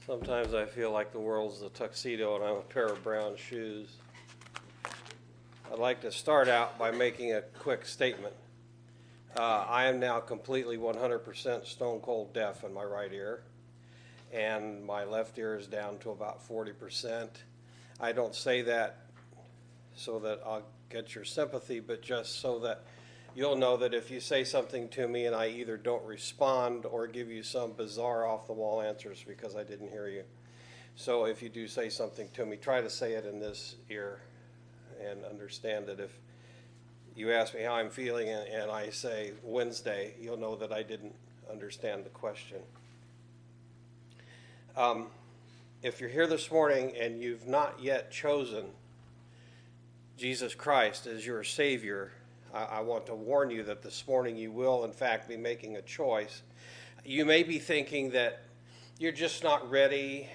Sometimes I feel like the world's a tuxedo and I'm a pair of brown shoes. I'd like to start out by making a quick statement. I am now completely 100% stone cold deaf in my right ear, and my left ear is down to about 40%. I don't say that so that I'll get your sympathy, but just so that you'll know that if you say something to me and I either don't respond or give you some bizarre off-the-wall answers because I didn't hear you. So if you do say something to me, try to say it in this ear and understand that if you ask me how I'm feeling and I say Wednesday, you'll know that I didn't understand the question. If you're here this morning and you've not yet chosen Jesus Christ as your Savior, I want to warn you that this morning you will, in fact, be making a choice. You may be thinking that you're just not ready.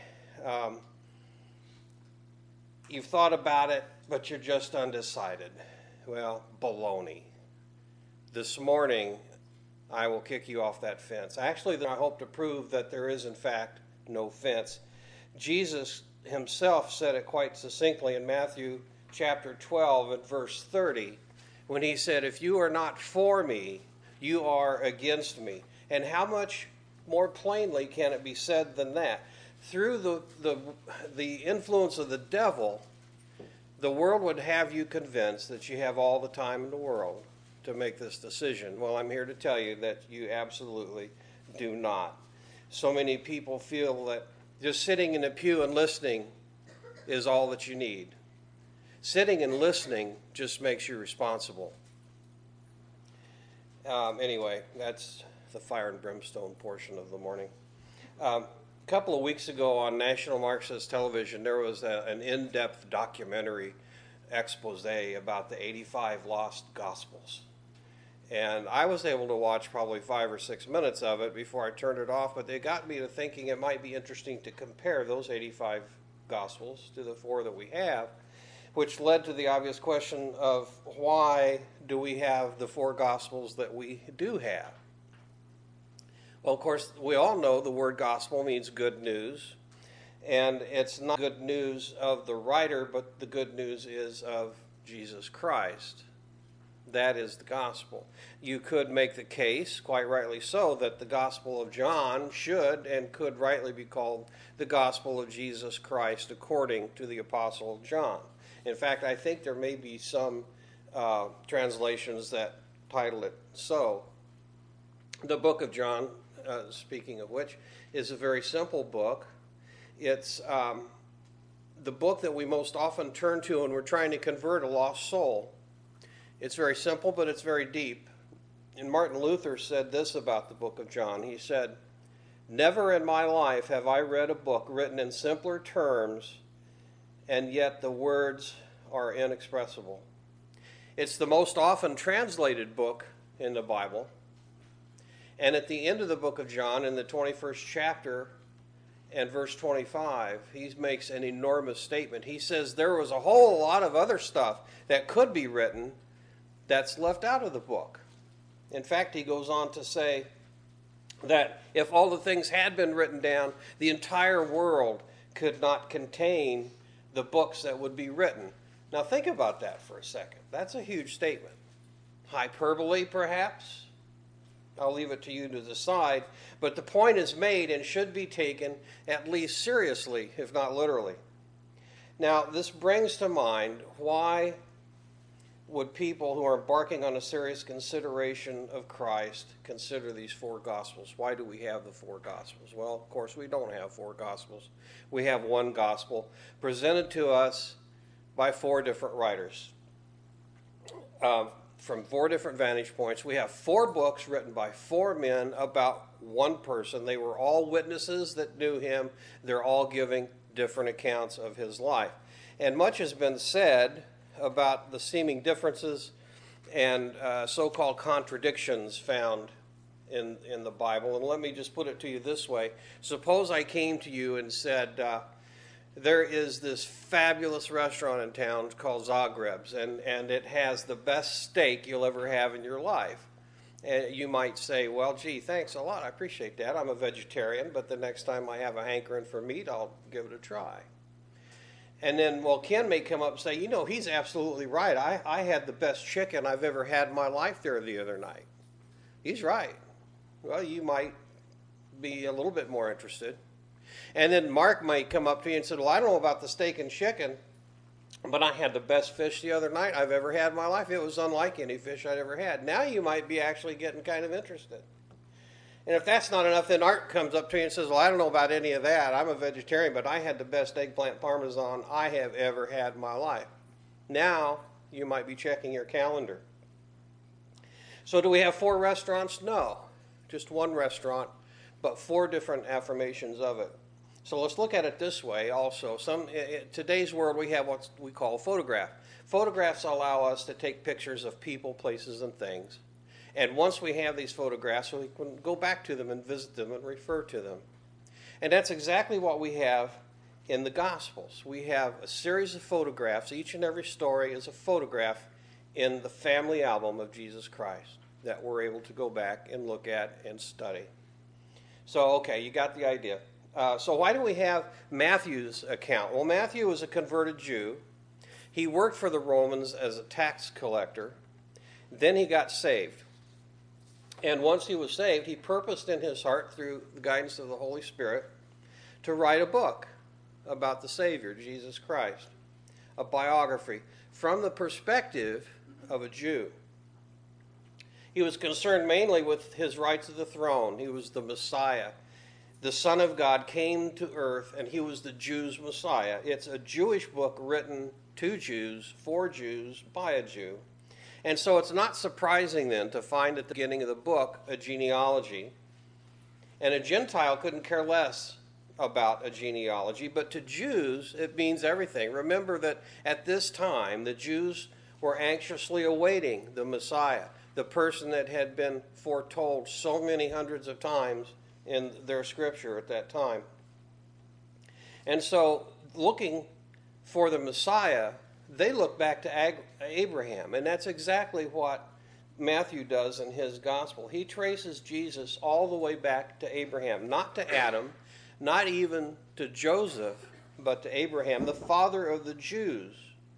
You've thought about it, but you're just undecided. Well, baloney. This morning, I will kick you off that fence. Actually, I hope to prove that there is, in fact, no fence. Jesus himself said it quite succinctly in Matthew chapter 12 and verse 30, when he said, "If you are not for me, you are against me." And how much more plainly can it be said than that? Through the influence of the devil, the world would have you convinced that you have all the time in the world to make this decision. Well, I'm here to tell you that you absolutely do not. So many people feel that just sitting in a pew and listening is all that you need. Sitting and listening just makes you responsible. Anyway, that's the fire and brimstone portion of the morning. A couple of weeks ago on National Marxist Television, there was an in-depth documentary expose about the 85 lost Gospels. And I was able to watch probably 5 or 6 minutes of it before I turned it off, but it got me to thinking it might be interesting to compare those 85 Gospels to the 4 that we have, which led to the obvious question of why do we have the 4 Gospels that we do have? Well, of course, we all know the word gospel means good news, and it's not good news of the writer, but the good news is of Jesus Christ. That is the gospel. You could make the case, quite rightly so, that the Gospel of John should and could rightly be called the Gospel of Jesus Christ according to the Apostle John. In fact, I think there may be some translations that title it so. The book of John, speaking of which, is a very simple book. It's the book that we most often turn to when we're trying to convert a lost soul. It's very simple, but it's very deep. And Martin Luther said this about the book of John. He said, "Never in my life have I read a book written in simpler terms, and yet the words are inexpressible." It's the most often translated book in the Bible. And at the end of the book of John, in the 21st chapter and verse 25, he makes an enormous statement. He says there was a whole lot of other stuff that could be written that's left out of the book. In fact, he goes on to say that if all the things had been written down, the entire world could not contain the books that would be written. Now think about that for a second. That's a huge statement. Hyperbole, perhaps? I'll leave it to you to decide, but the point is made and should be taken at least seriously, if not literally. Now, this brings to mind, why would people who are embarking on a serious consideration of Christ consider these 4 Gospels? Why do we have the 4 Gospels? Well, of course, we don't have 4 Gospels. We have one Gospel presented to us by 4 different writers. From 4 different vantage points. We have 4 books written by 4 men about one person. They were all witnesses that knew him. They're all giving different accounts of his life. And much has been said about the seeming differences and so-called contradictions found in the Bible. And let me just put it to you this way. Suppose I came to you and said, there is this fabulous restaurant in town called Zagreb's, and it has the best steak you'll ever have in your life. And you might say, well, gee, thanks a lot. I appreciate that. I'm a vegetarian, but the next time I have a hankering for meat, I'll give it a try. And then, well, Ken may come up and say, he's absolutely right. I had the best chicken I've ever had in my life there the other night. He's right. Well, you might be a little bit more interested. And then Mark might come up to you and say, well, I don't know about the steak and chicken, but I had the best fish the other night I've ever had in my life. It was unlike any fish I'd ever had. Now you might be actually getting kind of interested. And if that's not enough, then Art comes up to you and says, well, I don't know about any of that. I'm a vegetarian, but I had the best eggplant parmesan I have ever had in my life. Now you might be checking your calendar. So do we have 4 restaurants? No, just one restaurant, but 4 different affirmations of it. So let's look at it this way also. In today's world, we have what we call a photograph. Photographs allow us to take pictures of people, places, and things. And once we have these photographs, we can go back to them and visit them and refer to them. And that's exactly what we have in the Gospels. We have a series of photographs. Each and every story is a photograph in the family album of Jesus Christ that we're able to go back and look at and study. So, okay, you got the idea. So why do we have Matthew's account? Well, Matthew was a converted Jew. He worked for the Romans as a tax collector. Then he got saved. And once he was saved, he purposed in his heart, through the guidance of the Holy Spirit, to write a book about the Savior, Jesus Christ, a biography from the perspective of a Jew. He was concerned mainly with his right to the throne. He was the Messiah. The Son of God came to earth, and he was the Jews' Messiah. It's a Jewish book written to Jews, for Jews, by a Jew. And so it's not surprising then to find at the beginning of the book a genealogy. And a Gentile couldn't care less about a genealogy, but to Jews it means everything. Remember that at this time the Jews were anxiously awaiting the Messiah, the person that had been foretold so many hundreds of times in their scripture at that time. And so looking for the Messiah, they look back to Abraham, and that's exactly what Matthew does in his gospel. He traces Jesus all the way back to Abraham, not to Adam, not even to Joseph, but to Abraham, the father of the Jews.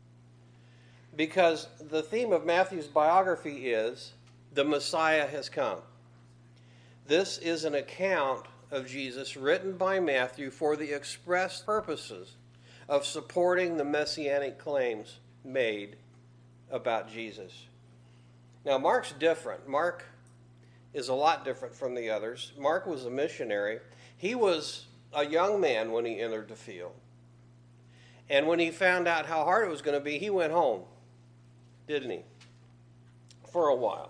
Because the theme of Matthew's biography is the Messiah has come. This is an account of Jesus written by Matthew for the express purposes of supporting the messianic claims made about Jesus. Now, Mark's different. Mark is a lot different from the others. Mark was a missionary. He was a young man when he entered the field. And when he found out how hard it was going to be, he went home, didn't he? For a while.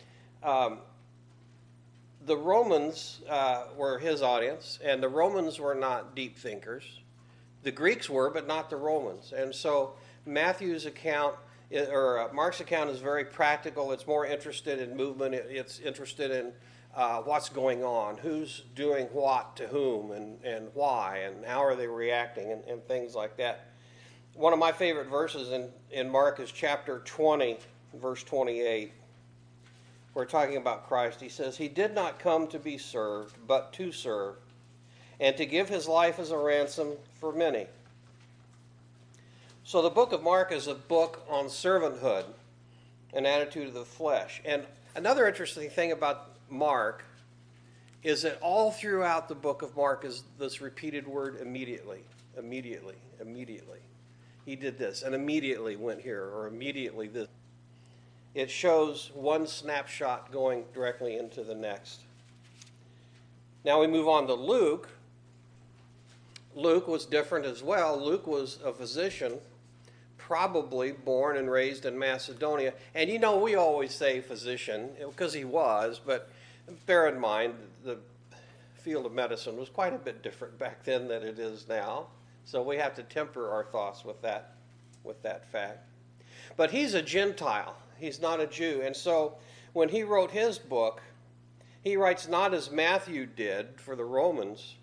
The Romans were his audience, and the Romans were not deep thinkers. The Greeks were, but not the Romans. And so Matthew's account, or Mark's account, is very practical. It's more interested in movement. It's interested in what's going on, who's doing what to whom, and why, and how are they reacting, and things like that. One of my favorite verses in Mark is chapter 20, verse 28. We're talking about Christ. He says, "He did not come to be served, but to serve, and to give his life as a ransom for many." So the book of Mark is a book on servanthood, an attitude of the flesh. And another interesting thing about Mark is that all throughout the book of Mark is this repeated word immediately, immediately, immediately. He did this, and immediately went here, or immediately this. It shows one snapshot going directly into the next. Now we move on to Luke. Luke was different as well. Luke was a physician, probably born and raised in Macedonia. And we always say physician, because he was, but bear in mind the field of medicine was quite a bit different back then than it is now. So we have to temper our thoughts with that fact. But he's a Gentile. He's not a Jew. And so when he wrote his book, he writes not as Matthew did for the Romans,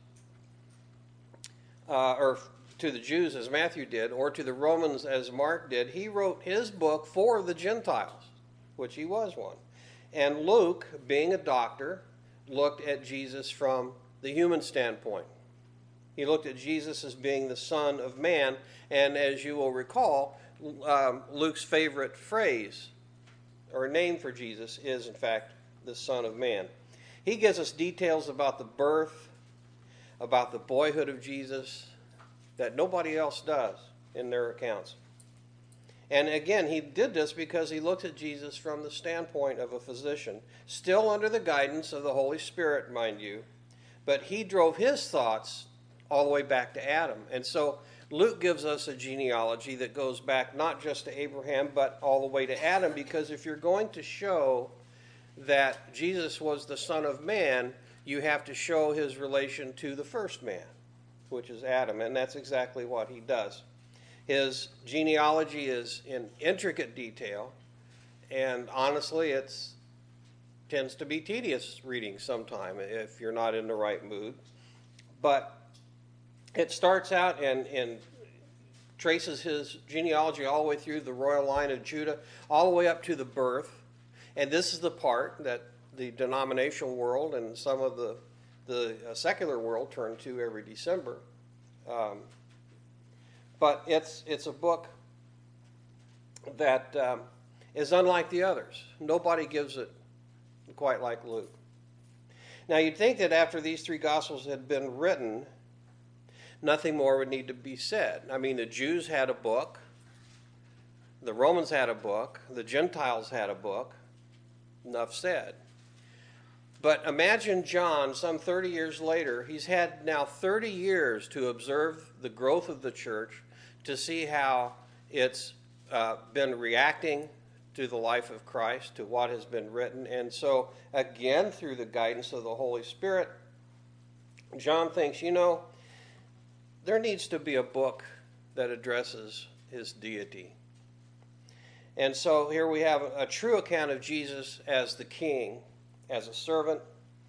or to the Jews as Matthew did, or to the Romans as Mark did. He wrote his book for the Gentiles, which he was one. And Luke, being a doctor, looked at Jesus from the human standpoint. He looked at Jesus as being the Son of Man, and as you will recall, Luke's favorite phrase or name for Jesus is, in fact, the Son of Man. He gives us details about the birth, about the boyhood of Jesus, that nobody else does in their accounts. And again, he did this because he looked at Jesus from the standpoint of a physician, still under the guidance of the Holy Spirit, mind you, but he drove his thoughts all the way back to Adam. And so Luke gives us a genealogy that goes back not just to Abraham, but all the way to Adam, because if you're going to show that Jesus was the Son of Man, you have to show his relation to the first man, which is Adam, and that's exactly what he does. His genealogy is in intricate detail, and honestly, it tends to be tedious reading sometime if you're not in the right mood. But it starts out and traces his genealogy all the way through the royal line of Judah, all the way up to the birth. And this is the part that the denominational world and some of the secular world turn to every December. But it's a book that is unlike the others. Nobody gives it quite like Luke. Now, you'd think that after these three Gospels had been written, nothing more would need to be said. I mean, the Jews had a book. The Romans had a book. The Gentiles had a book. Enough said. But imagine John, some 30 years later, he's had now 30 years to observe the growth of the church, to see how it's been reacting to the life of Christ, to what has been written. And so, again, through the guidance of the Holy Spirit, John thinks, there needs to be a book that addresses his deity. And so here we have a true account of Jesus as the king, as a servant.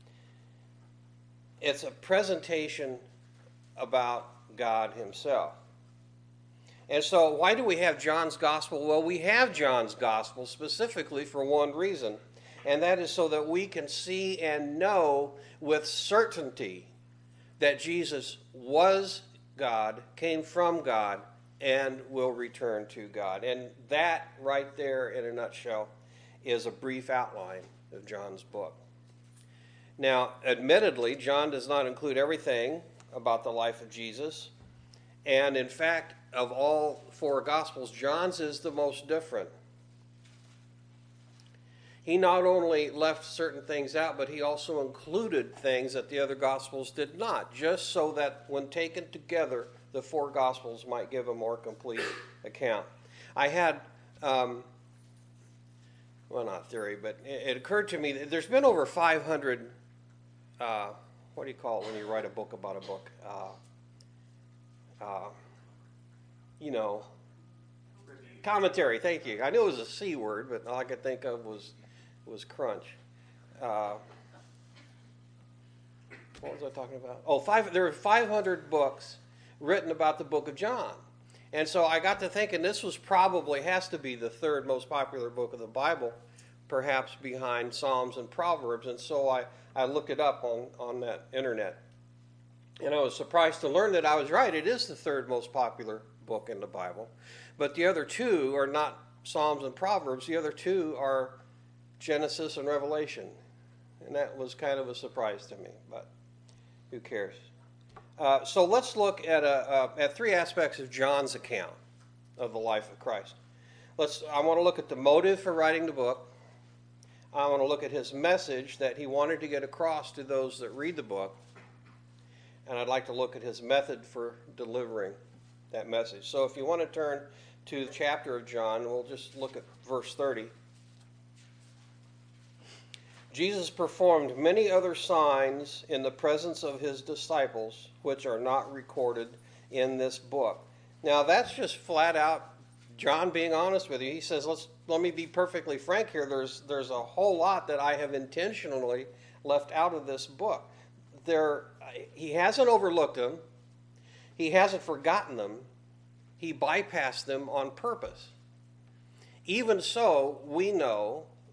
It's a presentation about God himself. And so why do we have John's Gospel? Well, we have John's Gospel specifically for one reason, and that is so that we can see and know with certainty that Jesus was God, came from God, and will return to God. And that right there, in a nutshell, is a brief outline of John's book. Now, admittedly, John does not include everything about the life of Jesus. And in fact, of all four Gospels, John's is the most different. He not only left certain things out, but he also included things that the other Gospels did not, just so that when taken together, the four Gospels might give a more complete account. I had, well, not theory, but it occurred to me that there's been over 500, what do you call it when you write a book about a book? Commentary, thank you. I knew it was a C word, but all I could think of was crunch. What was I talking about? There were 500 books written about the book of John. And so I got to thinking this has to be the third most popular book of the Bible, perhaps behind Psalms and Proverbs. And so I looked it up on that internet. And I was surprised to learn that I was right. It is the third most popular book in the Bible. But the other two are not Psalms and Proverbs. The other two are Genesis and Revelation. And that was kind of a surprise to me, but who cares? So let's look at three aspects of John's account of the life of Christ. I want to look at the motive for writing the book. I want to look at his message that he wanted to get across to those that read the book. And I'd like to look at his method for delivering that message. So if you want to turn to the chapter of John, we'll just look at verse 30. Jesus performed many other signs in the presence of his disciples, which are not recorded in this book. Now, that's just flat out John being honest with you. He says, let me be perfectly frank here. There's a whole lot that I have intentionally left out of this book. He hasn't overlooked them. He hasn't forgotten them. He bypassed them on purpose. Even so, we know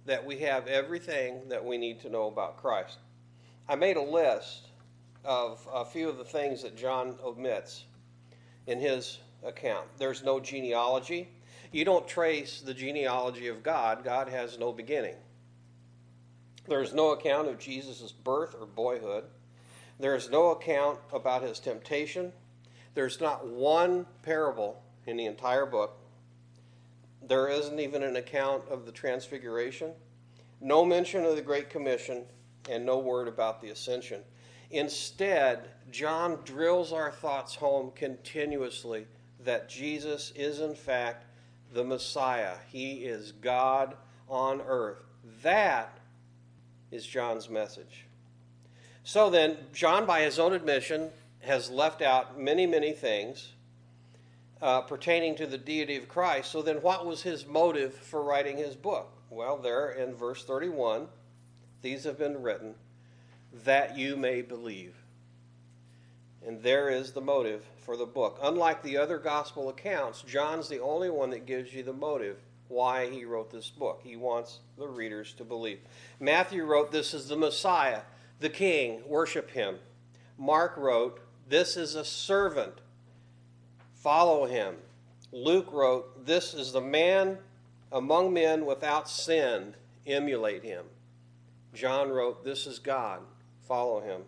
that we have everything that we need to know about Christ. I made a list of a few of the things that John omits in his account. There's no genealogy. You don't trace the genealogy of God. God has no beginning. There's no account of Jesus' birth or boyhood. There's no account about his temptation. There's not one parable in the entire book. There isn't even an account of the Transfiguration. No mention of the Great Commission, and no word about the Ascension. Instead, John drills our thoughts home continuously that Jesus is in fact the Messiah. He is God on earth. That is John's message. So then, John, by his own admission, has left out many, many things pertaining to the deity of Christ. So then what was his motive for writing his book? Well, there in verse 31, these have been written that you may believe. And there is the motive for the book. Unlike the other gospel accounts, John's the only one that gives you the motive why he wrote this book. He wants the readers to believe. Matthew wrote, this is the Messiah, the King, worship him. Mark wrote, this is a servant, follow him. Luke wrote, this is the man among men without sin, emulate him. John wrote, this is God, follow him.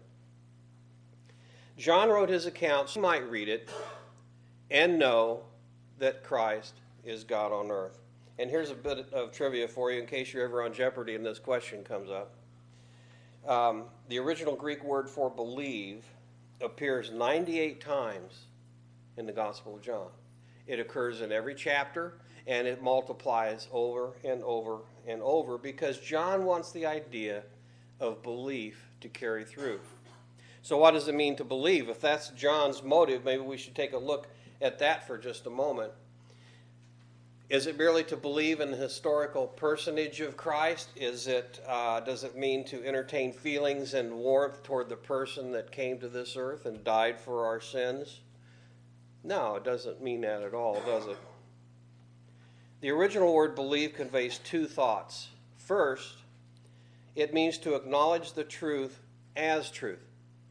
John wrote his account so you might read it and know that Christ is God on earth. And here's a bit of trivia for you in case you're ever on Jeopardy and this question comes up. The original Greek word for believe appears 98 times in the Gospel of John. It occurs in every chapter, and it multiplies over and over and over because John wants the idea of belief to carry through. So what does it mean to believe? If that's John's motive, maybe we should take a look at that for just a moment. Is it merely to believe in the historical personage of Christ? Does it mean to entertain feelings and warmth toward the person that came to this earth and died for our sins? No, it doesn't mean that at all, does it? The original word believe conveys two thoughts. First, it means to acknowledge the truth as truth.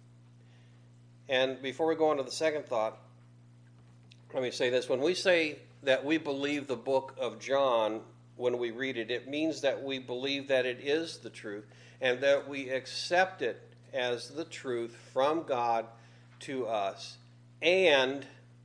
And before we go on to the second thought, let me say this. When we say that we believe the book of John when we read it, it means that we believe that it is the truth and that we accept it as the truth from God to us. And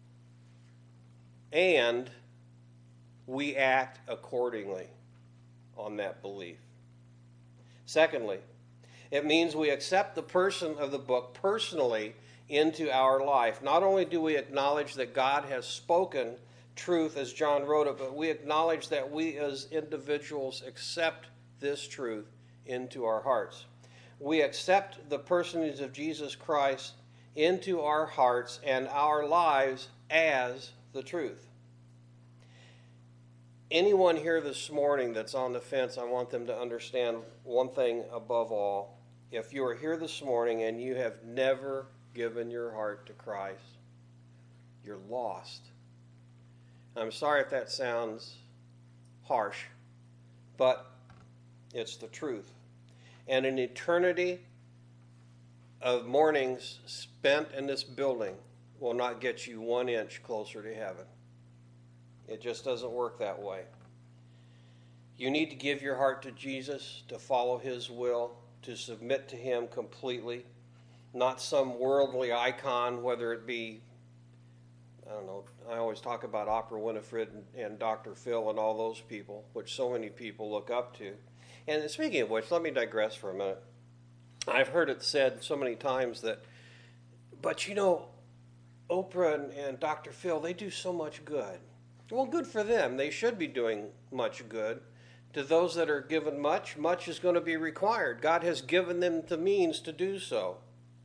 we act accordingly on that belief. Secondly, it means we accept the person of the book personally into our life. Not only do we acknowledge that God has spoken truth as John wrote it, but we acknowledge that we as individuals accept this truth into our hearts. We accept the personage of Jesus Christ into our hearts and our lives as the truth. Anyone here this morning that's on the fence, I want them to understand one thing above all. If you are here this morning and you have never given your heart to Christ, you're lost. I'm sorry if that sounds harsh, but it's the truth. And an eternity of mornings spent in this building will not get you 1 inch closer to heaven. It just doesn't work that way. You need to give your heart to Jesus, to follow his will, to submit to him completely, not some worldly icon, whether it be, I don't know, I always talk about Oprah Winfrey and Dr. Phil and all those people, which so many people look up to. And speaking of which, let me digress for a minute. I've heard it said so many times that, but you know, Oprah and Dr. Phil, they do so much good. Well, good for them. They should be doing much good. To those that are given much, much is going to be required. God has given them the means to do so.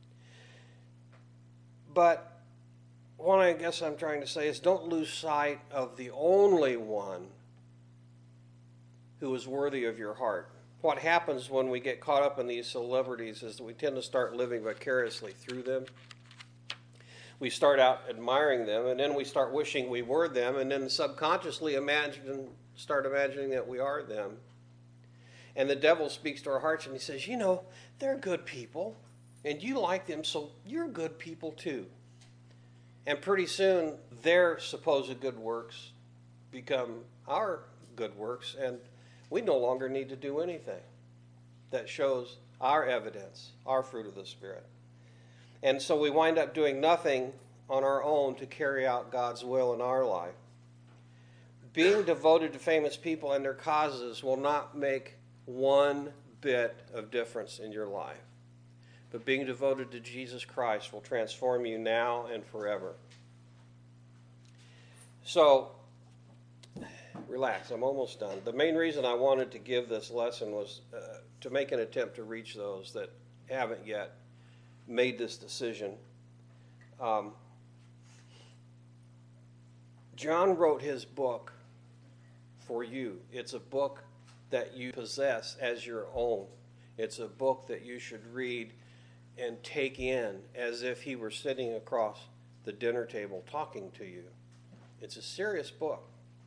But what I guess I'm trying to say is don't lose sight of the only one who is worthy of your heart. What happens when we get caught up in these celebrities is that we tend to start living vicariously through them. We start out admiring them, and then we start wishing we were them, and then subconsciously start imagining that we are them. And the devil speaks to our hearts and he says, you know, they're good people and you like them, so you're good people too. And pretty soon their supposed good works become our good works, and we no longer need to do anything that shows our evidence, our fruit of the Spirit. And so we wind up doing nothing on our own to carry out God's will in our life. Being devoted to famous people and their causes will not make one bit of difference in your life. But being devoted to Jesus Christ will transform you now and forever. So, relax, I'm almost done. The main reason I wanted to give this lesson was to make an attempt to reach those that haven't yet made this decision. John wrote his book for you. It's a book that you possess as your own. It's a book that you should read and take in as if he were sitting across the dinner table talking to you. It's a serious book.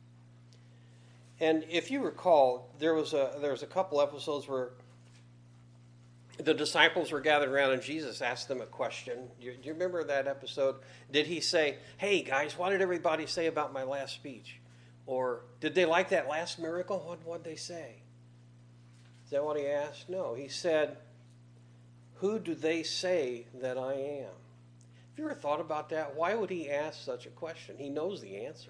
And if you recall, there was a couple episodes where the disciples were gathered around and Jesus asked them a question. Do you remember that episode? Did he say, hey guys, what did everybody say about my last speech? Or did they like that last miracle? What did they say? Is that what he asked? No, he said, who do they say that I am? Have you ever thought about that? Why would he ask such a question? He knows the answer.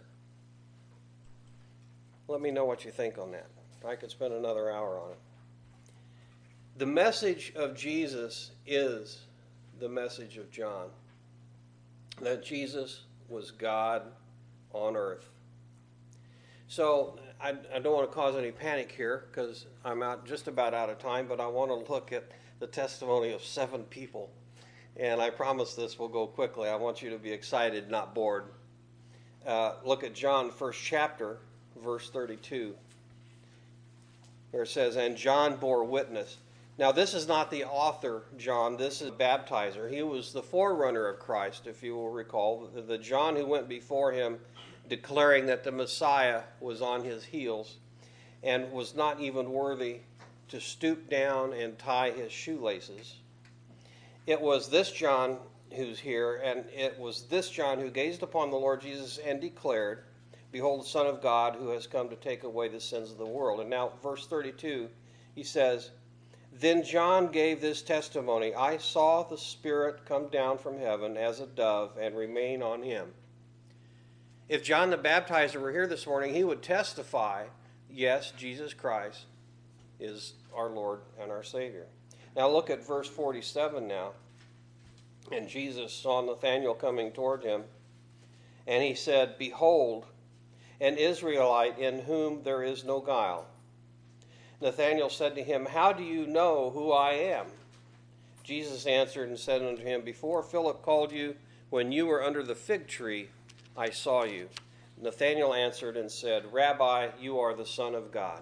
Let me know what you think on that. I could spend another hour on it. The message of Jesus is the message of John. That Jesus was God on earth. So I don't want to cause any panic here because I'm just about out of time, but I want to look at the testimony of 7 people. And I promise this will go quickly. I want you to be excited, not bored. Look at John, 1st chapter, verse 32. Where it says, and John bore witness. Now this is not the author, John. This is the baptizer. He was the forerunner of Christ, if you will recall. The John who went before him declaring that the Messiah was on his heels and was not even worthy to stoop down and tie his shoelaces. It was this John who's here, and it was this John who gazed upon the Lord Jesus and declared, behold, the Son of God who has come to take away the sins of the world. And now, verse 32, he says, then John gave this testimony, I saw the Spirit come down from heaven as a dove and remain on him. If John the Baptizer were here this morning, he would testify, yes, Jesus Christ is our Lord and our Savior. Now look at verse 47 now. And Jesus saw Nathanael coming toward him, and he said, behold, an Israelite in whom there is no guile. Nathanael said to him, how do you know who I am? Jesus answered and said unto him, before Philip called you, when you were under the fig tree, I saw you. Nathanael answered and said, Rabbi, you are the Son of God.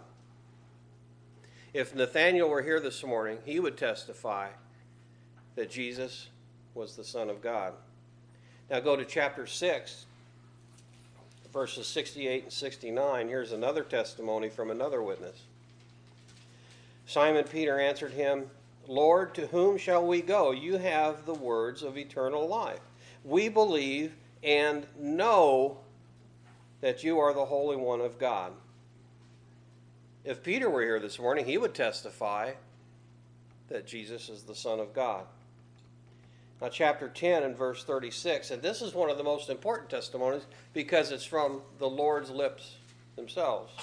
If Nathanael were here this morning, he would testify that Jesus was the Son of God. Now go to chapter 6, verses 68 and 69. Here's another testimony from another witness. Simon Peter answered him, Lord, to whom shall we go? You have the words of eternal life. We believe and know that you are the Holy One of God. If Peter were here this morning, he would testify that Jesus is the Son of God. Now, chapter 10 and verse 36, and this is one of the most important testimonies because it's from the Lord's lips themselves.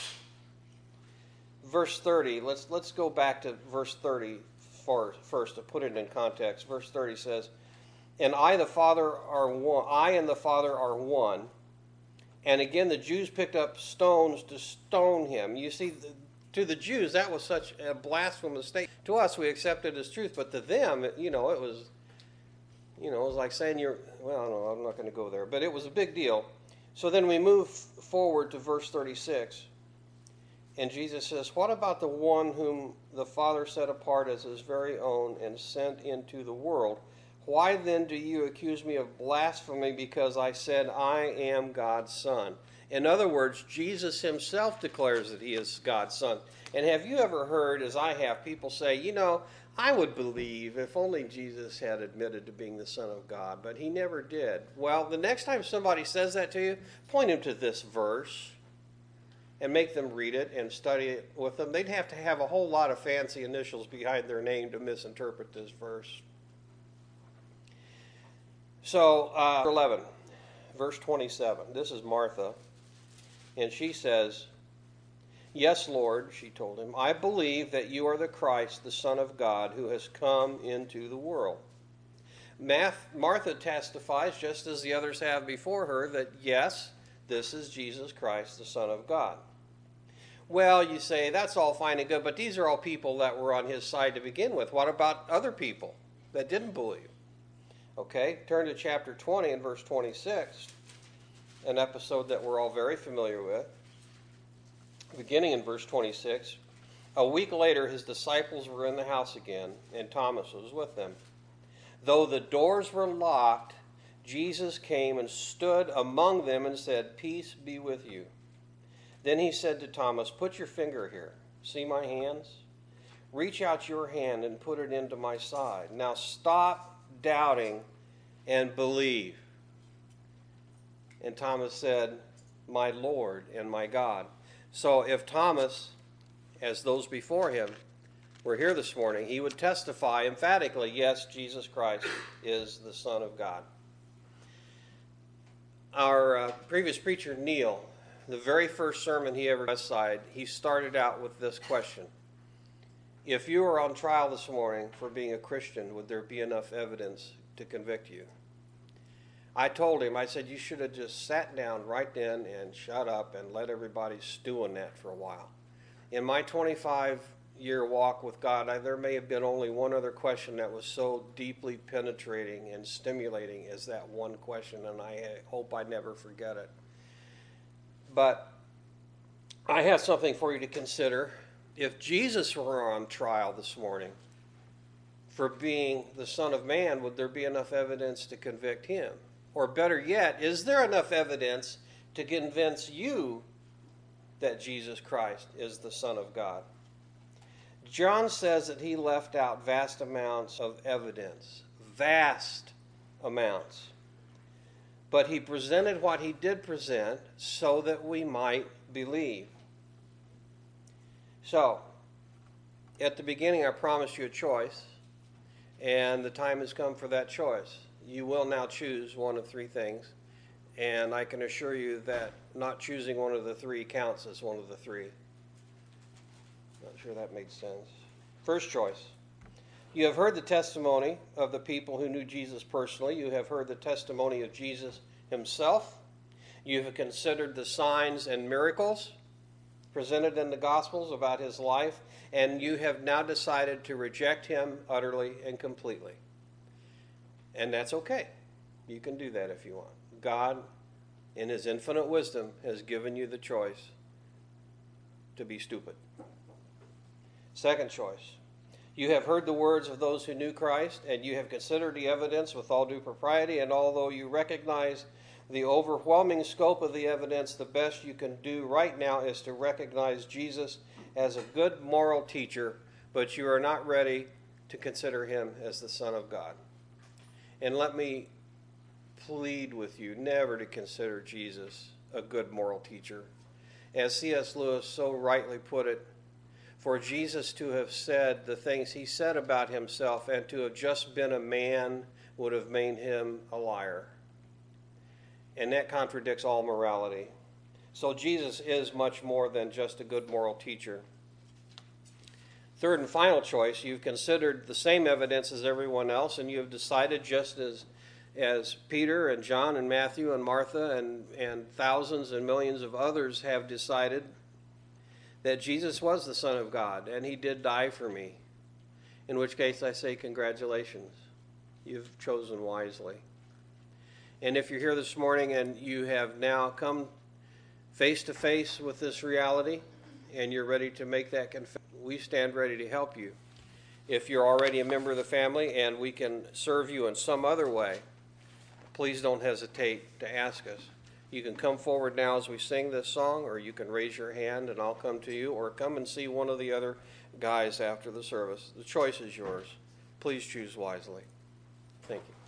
Verse 30, let's go back to verse 30 first to put it in context. Verse 30 says, and I and the Father are one. And again, the Jews picked up stones to stone him. You see, to the Jews, that was such a blasphemous statement. To us, we accept it as truth, but to them, it was like saying no, I'm not going to go there. But it was a big deal. So then we move forward to verse 36. And Jesus says, what about the one whom the Father set apart as his very own and sent into the world? Why then do you accuse me of blasphemy because I said I am God's Son? In other words, Jesus himself declares that he is God's son. And have you ever heard, as I have, people say, you know, I would believe if only Jesus had admitted to being the Son of God, but he never did. Well, the next time somebody says that to you, point them to this verse and make them read it and study it with them. They'd have to have a whole lot of fancy initials behind their name to misinterpret this verse. So, 11, verse 27. This is Martha, and she says, "Yes, Lord," she told him, "I believe that you are the Christ, the Son of God, who has come into the world." Martha testifies, just as the others have before her, that yes, this is Jesus Christ, the Son of God. Well, you say, that's all fine and good, but these are all people that were on his side to begin with. What about other people that didn't believe? Okay, turn to chapter 20 and verse 26, an episode that we're all very familiar with. Beginning in verse 26, a week later his disciples were in the house again, and Thomas was with them. Though the doors were locked, Jesus came and stood among them and said, "Peace be with you." Then he said to Thomas, "Put your finger here. See my hands? Reach out your hand and put it into my side. Now stop doubting and believe." And Thomas said, "My Lord and my God." So if Thomas, as those before him, were here this morning, he would testify emphatically, yes, Jesus Christ is the Son of God. Our previous preacher, Neil, the very first sermon he ever did, he started out with this question: if you were on trial this morning for being a Christian, would there be enough evidence to convict you? I told him, I said, you should have just sat down right then and shut up and let everybody stew on that for a while. In my 25-year walk with God, there may have been only one other question that was so deeply penetrating and stimulating as that one question, and I hope I never forget it. But I have something for you to consider. If Jesus were on trial this morning for being the Son of Man, would there be enough evidence to convict him? Or better yet, is there enough evidence to convince you that Jesus Christ is the Son of God? John says that he left out vast amounts of evidence. Vast amounts. But he presented what he did present so that we might believe. So, at the beginning I promised you a choice, and the time has come for that choice. You will now choose one of three things, and I can assure you that not choosing one of the three counts as one of the three. Not sure that made sense. First choice. You have heard the testimony of the people who knew Jesus personally. You have heard the testimony of Jesus himself. You have considered the signs and miracles presented in the Gospels about his life, and you have now decided to reject him utterly and completely. And that's okay. You can do that if you want. God, in his infinite wisdom, has given you the choice to be stupid. Second choice. You have heard the words of those who knew Christ, and you have considered the evidence with all due propriety, and although you recognize the overwhelming scope of the evidence, the best you can do right now is to recognize Jesus as a good moral teacher, but you are not ready to consider him as the Son of God. And let me plead with you never to consider Jesus a good moral teacher. As C.S. Lewis so rightly put it, for Jesus to have said the things he said about himself and to have just been a man would have made him a liar. And that contradicts all morality. So Jesus is much more than just a good moral teacher. Third and final choice, you've considered the same evidence as everyone else, and you have decided, just as Peter and John and Matthew and Martha and thousands and millions of others have decided, that Jesus was the Son of God, and he did die for me. In which case I say congratulations. You've chosen wisely. And if you're here this morning and you have now come face to face with this reality and you're ready to make that confession, we stand ready to help you. If you're already a member of the family and we can serve you in some other way, please don't hesitate to ask us. You can come forward now as we sing this song, or you can raise your hand and I'll come to you, or come and see one of the other guys after the service. The choice is yours. Please choose wisely. Thank you.